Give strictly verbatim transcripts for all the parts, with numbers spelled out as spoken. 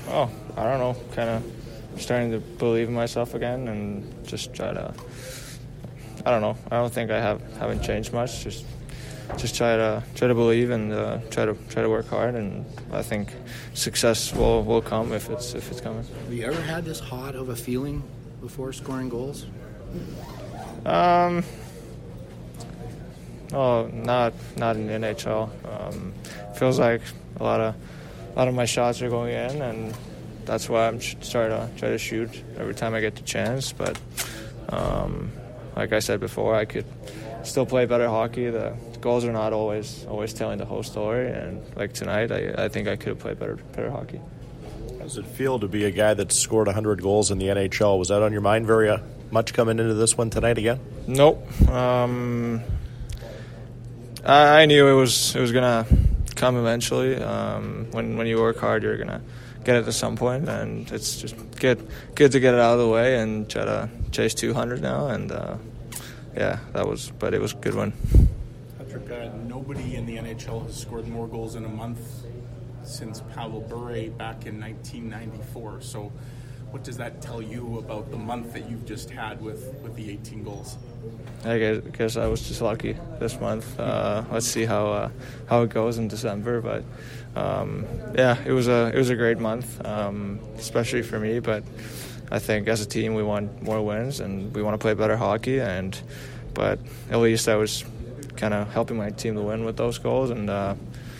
Oh, I don't know, kind of starting to believe in myself again and just try to, I don't know, I don't think I have, haven't changed much, just just try to try to believe and uh, try to try to work hard, and I think success will, will come if it's if it's coming. Have you ever had this hot of a feeling before scoring goals? Um, oh, not not in the N H L. Um, feels like a lot of a lot of my shots are going in, and that's why I'm starting to try to shoot every time I get the chance. But um, like I said before, I could still play better hockey. The goals are not always always telling the whole story, and like tonight, I, I think I could have played better better hockey. How does it feel to be a guy that scored one hundred goals in the N H L? Was that on your mind very uh, much coming into this one tonight again? Nope. Um, I, I knew it was it was gonna come eventually. Um, when when you work hard, you're gonna get it at some point, and it's just good good to get it out of the way and try to chase two hundred now. And uh, yeah, that was, but it was a good one. Patrick, uh, nobody in the N H L has scored more goals in a month since Pavel Bure back in nineteen ninety-four. So what does that tell you about the month that you've just had with, with the eighteen goals? I guess, guess I was just lucky this month. Uh, let's see how uh, how it goes in December. But um, yeah, it was a it was a great month, um, especially for me. But I think as a team we want more wins and we want to play better hockey. And but at least I was kind of helping my team to win with those goals, and uh,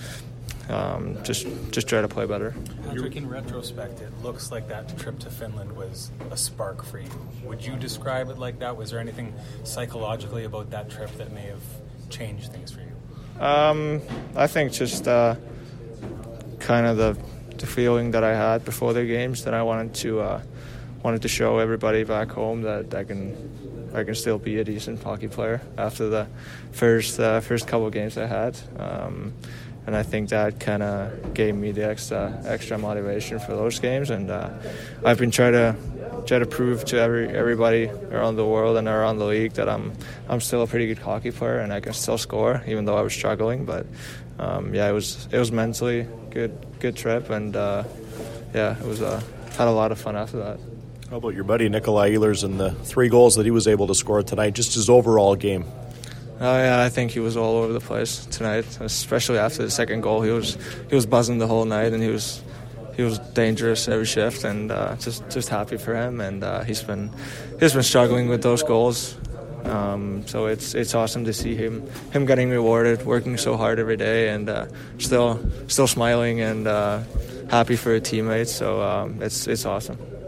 um, just just try to play better. Patrick, in retrospect, it looks like that trip to Finland was a spark for you. Would you describe it like that? Was there anything psychologically about that trip that may have changed things for you? Um, I think just uh, kind of the the feeling that I had before the games, that I wanted to uh, wanted to show everybody back home that I can I can still be a decent hockey player after the first uh, first couple of games I had. Um, And I think that kind of gave me the extra extra motivation for those games. And uh, I've been trying to try to prove to every everybody around the world and around the league that I'm I'm still a pretty good hockey player and I can still score, even though I was struggling. But um, yeah, it was it was mentally good good trip, and uh, yeah, it was uh, had a lot of fun after that. How about your buddy Nikolai Ehlers and the three goals that he was able to score tonight? Just his overall game. Oh yeah, I think he was all over the place tonight, especially after the second goal. He was he was buzzing the whole night, and he was he was dangerous every shift, and uh, just just happy for him. And uh, he's been he's been struggling with those goals, um, so it's it's awesome to see him him getting rewarded, working so hard every day, and uh, still still smiling and uh, happy for his teammates. So um, it's it's awesome.